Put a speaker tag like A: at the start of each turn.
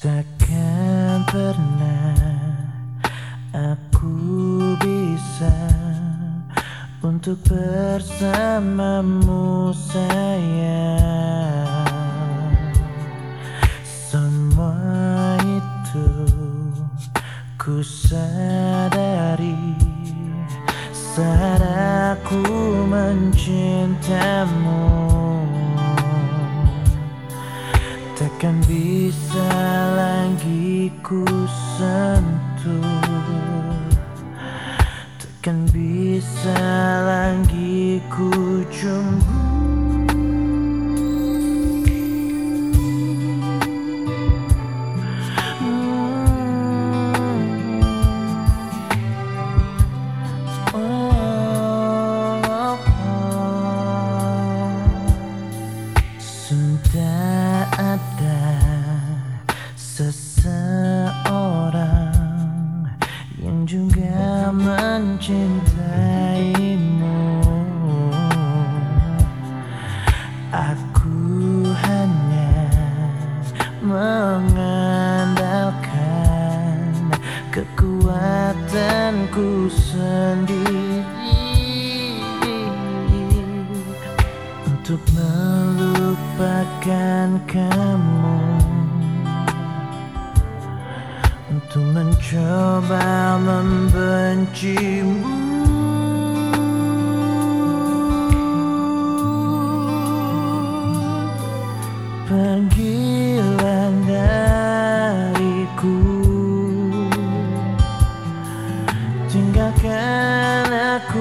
A: Takkan pernah aku bisa untuk bersamamu sayang. Semua itu ku sadari saat aku mencintamu. Takkan bisa lagi ku sentuh, takkan bisa lagi ku jumpa. Sudah ada seseorang yang juga mencintaimu. Aku hanya mengandalkan kekuatanku sendiri untuk melupakan kamu, untuk mencoba membencimu. Pergilah dariku, tinggalkan aku